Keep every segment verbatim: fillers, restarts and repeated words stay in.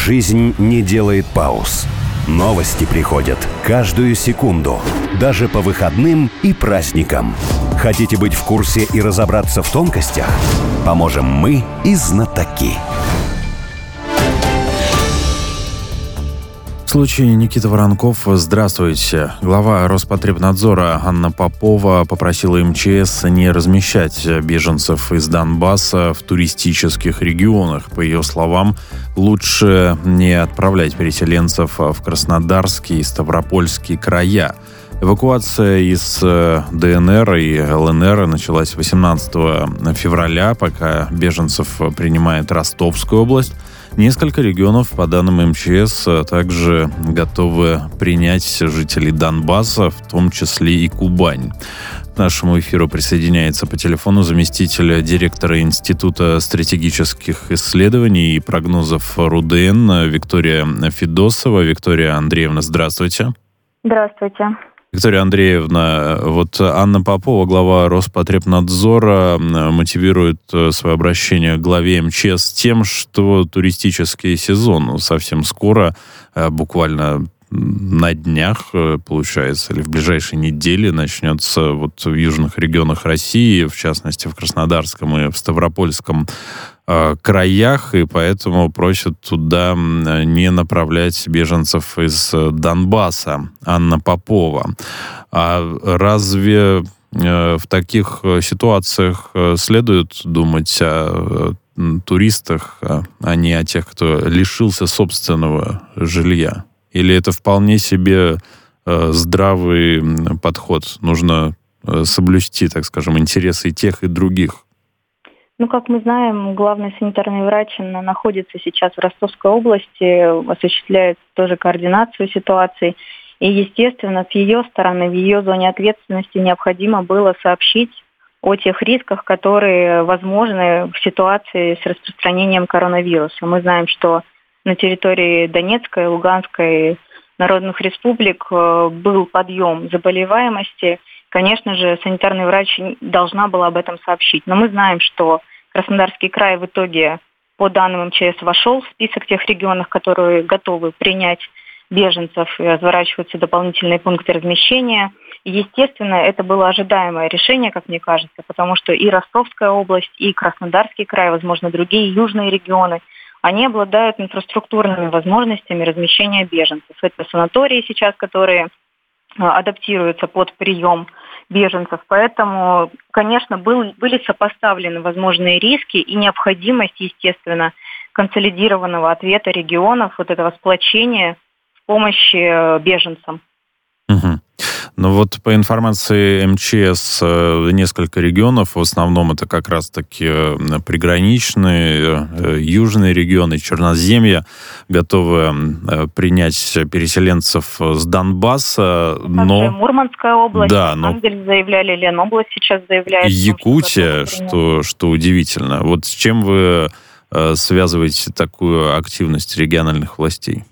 Жизнь не делает пауз. Новости приходят каждую секунду, даже по выходным и праздникам. Хотите быть в курсе и разобраться в тонкостях? Поможем мы и знатоки. В случае Никита Воронков, здравствуйте. Глава Роспотребнадзора Анна Попова попросила эм че эс не размещать беженцев из Донбасса в туристических регионах. По ее словам, лучше не отправлять переселенцев в Краснодарский и Ставропольский края. Эвакуация из дэ эн эр и эл эн эр началась восемнадцатого февраля, пока беженцев принимает Ростовская область. Несколько регионов, по данным эм че эс, также готовы принять жителей Донбасса, в том числе и Кубань. К нашему эфиру присоединяется по телефону заместитель директора Института стратегических исследований и прогнозов РУДН Виктория Федосова. Виктория Андреевна, здравствуйте. Здравствуйте. Виктория Андреевна, вот Анна Попова, глава Роспотребнадзора, мотивирует свое обращение к главе эм че эс тем, что туристический сезон ну, совсем скоро, буквально на днях, получается, или в ближайшие недели начнется вот в южных регионах России, в частности в Краснодарском и в Ставропольском краях, и поэтому просят туда не направлять беженцев из Донбасса. Анна Попова. А разве в таких ситуациях следует думать о туристах, а не о тех, кто лишился собственного жилья? Или это вполне себе здравый подход? Нужно соблюсти, так скажем, интересы и тех, и других. Ну, как мы знаем, главный санитарный врач находится сейчас в Ростовской области, осуществляет тоже координацию ситуации. И, естественно, с ее стороны, в ее зоне ответственности необходимо было сообщить о тех рисках, которые возможны в ситуации с распространением коронавируса. Мы знаем, что на территории Донецкой, Луганской народных республик был подъем заболеваемости. Конечно же, санитарный врач должна была об этом сообщить. Но мы знаем, что Краснодарский край в итоге, по данным эм че эс, вошел в список тех регионов, которые готовы принять беженцев, и разворачиваются дополнительные пункты размещения. И, естественно, это было ожидаемое решение, как мне кажется, потому что и Ростовская область, и Краснодарский край, возможно, другие южные регионы, они обладают инфраструктурными возможностями размещения беженцев. Это санатории сейчас, которые адаптируются под прием беженцев. Поэтому, конечно, был, были сопоставлены возможные риски и необходимость, естественно, консолидированного ответа регионов, вот этого сплочения в помощи беженцам. Угу. Ну вот по информации эм че эс, несколько регионов, в основном это как раз-таки приграничные, южные регионы, Черноземья, готовы принять переселенцев с Донбасса, но... Мурманская область, да, но... Ангель заявляли, Ленобласть сейчас заявляет. Якутия, что, что, что удивительно. Вот с чем вы связываете такую активность региональных властей?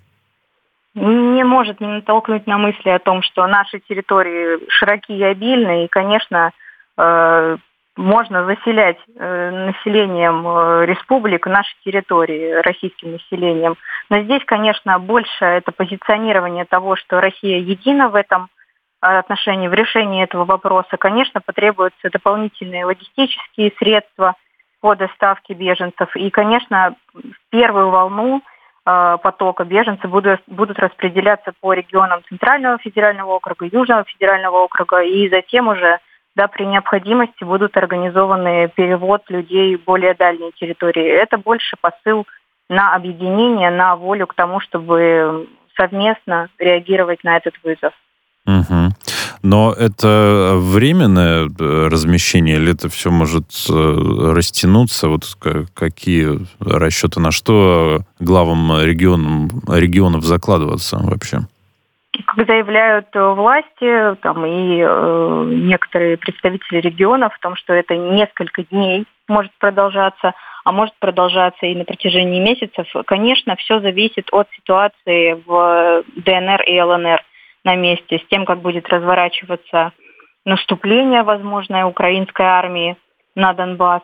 Не может не натолкнуть на мысли о том, что наши территории широки и обильны, и, конечно, э, можно заселять э, населением э, республик наши территории, российским населением. Но здесь, конечно, больше это позиционирование того, что Россия едина в этом отношении, в решении этого вопроса. Конечно, потребуются дополнительные логистические средства по доставке беженцев. И, конечно, в первую волну потока беженцев будут, будут распределяться по регионам Центрального федерального округа, Южного федерального округа, и затем уже, да, при необходимости будут организованы перевод людей в более дальние территории. Это больше посыл на объединение, на волю к тому, чтобы совместно реагировать на этот вызов. Угу. Но это временное размещение или это все может растянуться? Вот какие расчеты, на что главам регионам, регионов закладываться вообще? Как заявляют власти там, и э, некоторые представители регионов, в том, что это несколько дней может продолжаться, а может продолжаться и на протяжении месяцев. Конечно, все зависит от ситуации в дэ эн эр и эл эн эр на месте, с тем, как будет разворачиваться наступление, возможное, украинской армии на Донбасс.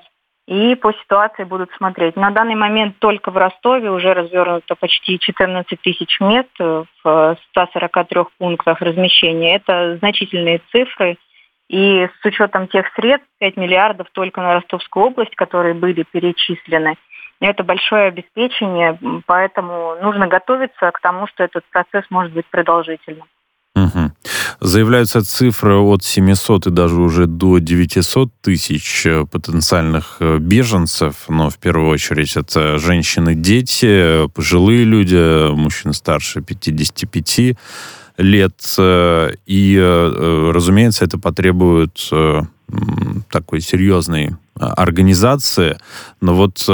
и по ситуации будут смотреть. На данный момент только в Ростове уже развернуто почти четырнадцать тысяч мест в ста сорока трёх пунктах размещения. Это значительные цифры. И с учетом тех средств, пять миллиардов только на Ростовскую область, которые были перечислены, это большое обеспечение, поэтому нужно готовиться к тому, что этот процесс может быть продолжительным. Угу. Заявляются цифры от семисот и даже уже до девятисот тысяч потенциальных беженцев, но в первую очередь это женщины, дети, пожилые люди, мужчины старше пятидесяти пяти лет. И, разумеется, это потребует такой серьезной организации. Но вот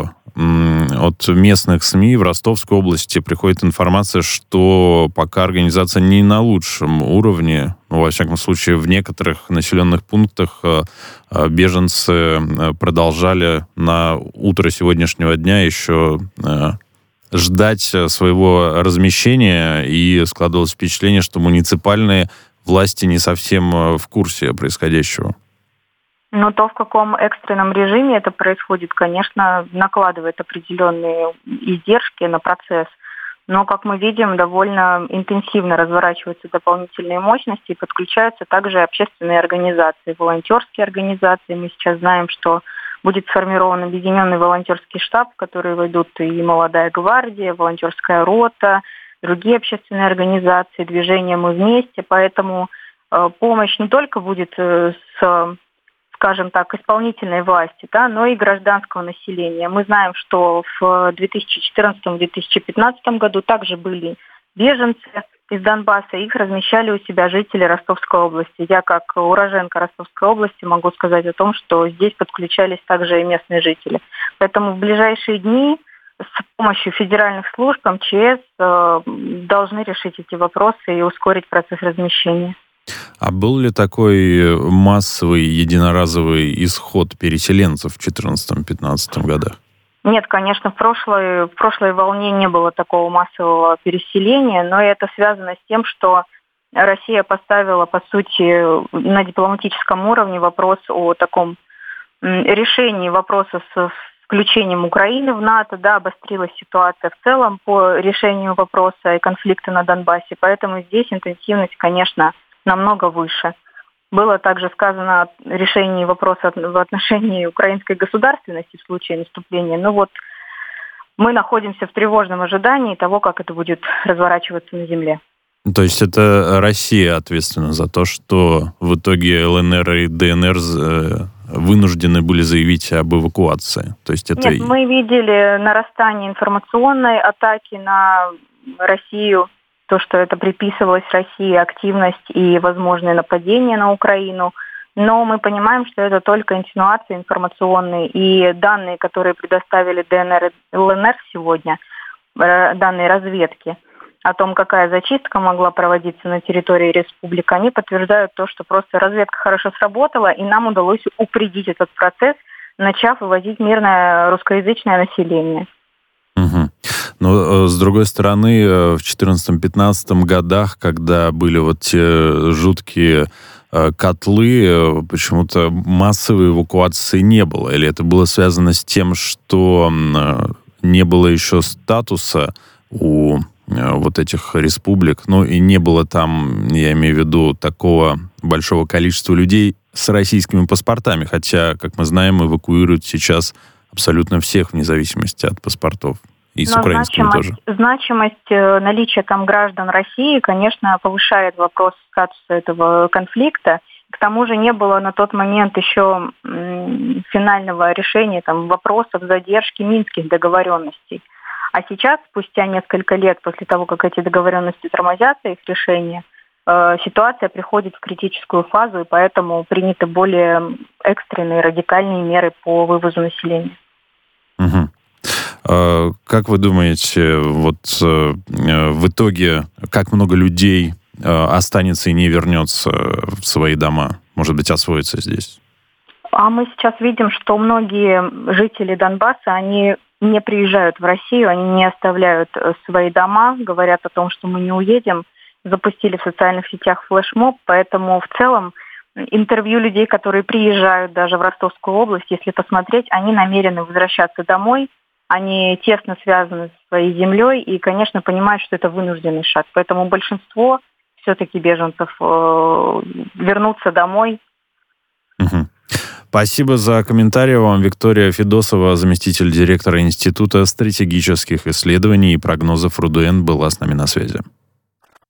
от местных СМИ в Ростовской области приходит информация, что пока организация не на лучшем уровне, ну, во всяком случае, в некоторых населенных пунктах беженцы продолжали на утро сегодняшнего дня еще ждать своего размещения, и складывалось впечатление, что муниципальные власти не совсем в курсе происходящего. Но то, в каком экстренном режиме это происходит, конечно, накладывает определенные издержки на процесс. Но, как мы видим, довольно интенсивно разворачиваются дополнительные мощности и подключаются также общественные организации, волонтерские организации. Мы сейчас знаем, что будет сформирован объединенный волонтерский штаб, в который войдут и «Молодая гвардия», волонтерская рота, другие общественные организации, движение «Мы вместе». Поэтому э, помощь не только будет э, с... скажем так, исполнительной власти, да, но и гражданского населения. Мы знаем, что в две тысячи четырнадцатом - две тысячи пятнадцатом году также были беженцы из Донбасса, их размещали у себя жители Ростовской области. Я, как уроженка Ростовской области, могу сказать о том, что здесь подключались также и местные жители. Поэтому в ближайшие дни с помощью федеральных служб эм че эс э, должны решить эти вопросы и ускорить процесс размещения. А был ли такой массовый единоразовый исход переселенцев в четырнадцатом-пятнадцатом годах? Нет, конечно, в прошлой, в прошлой волне не было такого массового переселения, но это связано с тем, что Россия поставила, по сути, на дипломатическом уровне вопрос о таком решении вопроса с включением Украины в НАТО, да, обострилась ситуация в целом по решению вопроса и конфликта на Донбассе, поэтому здесь интенсивность, конечно, намного выше. Было также сказано о решении вопроса в отношении украинской государственности в случае наступления. Но вот мы находимся в тревожном ожидании того, как это будет разворачиваться на земле. То есть это Россия ответственна за то, что в итоге эл эн эр и дэ эн эр вынуждены были заявить об эвакуации? То есть это... Нет, мы видели нарастание информационной атаки на Россию, то, что это приписывалось России, активность и возможные нападения на Украину. Но мы понимаем, что это только инсинуации информационные. И данные, которые предоставили дэ эн эр и эл эн эр сегодня, данные разведки, о том, какая зачистка могла проводиться на территории республики, они подтверждают то, что просто разведка хорошо сработала, и нам удалось упредить этот процесс, начав вывозить мирное русскоязычное население. Угу. Но, с другой стороны, в четырнадцатом-пятнадцатом годах, когда были вот те жуткие котлы, почему-то массовой эвакуации не было. Или это было связано с тем, что не было еще статуса у вот этих республик, ну и не было там, я имею в виду, такого большого количества людей с российскими паспортами, хотя, как мы знаем, эвакуируют сейчас абсолютно всех вне зависимости от паспортов. И с Но украинскими значимость, тоже. Значимость наличия там граждан России, конечно, повышает вопрос статуса этого конфликта. К тому же не было на тот момент еще м, финального решения там, вопросов задержки минских договоренностей. А сейчас, спустя несколько лет после того, как эти договоренности тормозятся, их решение, э, ситуация приходит в критическую фазу, и поэтому приняты более экстренные, радикальные меры по вывозу населения. Угу. Как вы думаете, вот в итоге, как много людей останется и не вернется в свои дома? Может быть, освоится здесь? А мы сейчас видим, что многие жители Донбасса, они не приезжают в Россию, они не оставляют свои дома, говорят о том, что мы не уедем. Запустили в социальных сетях флешмоб, поэтому в целом интервью людей, которые приезжают даже в Ростовскую область, если посмотреть, они намерены возвращаться домой, они тесно связаны с своей землей и, конечно, понимают, что это вынужденный шаг. Поэтому большинство все-таки беженцев э, вернутся домой. Угу. Спасибо за комментарий вам. Виктория Федосова, заместитель директора Института стратегических исследований и прогнозов РУДН, была с нами на связи.